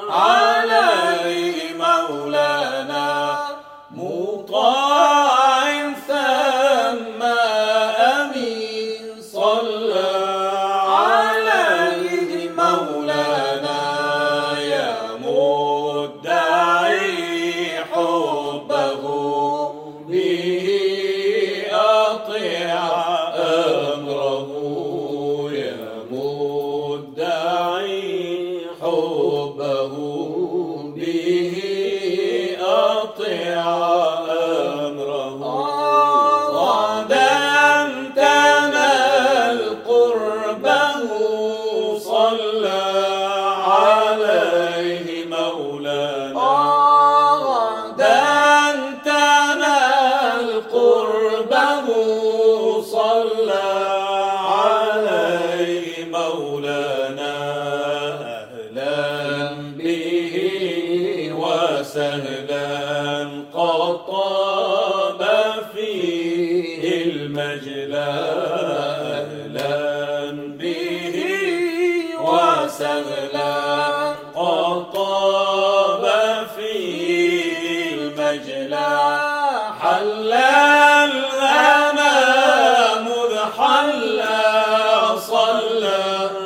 عليه مولانا مطاع ثم أمين صلى عليه مولانا يا مدعي حبه به أطيع أمره يا مدعي حبه به أطيع أمره غدا تنال قربه صلى عليه مولانا غدا تنال قربه صلى عليه مولانا أهلا به وسهلا قد طاب فيه المجلى أهلا به وسهلا قد طاب فيه المجلى حلى الغنى مذ حلى صلى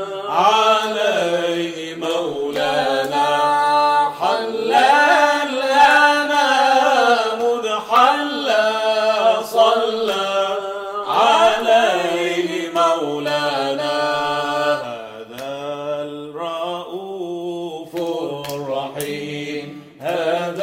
عليه مولانا حلى الغنى مذ حلى صلى عليه مولانا هذا الرؤوف الرحيم هذا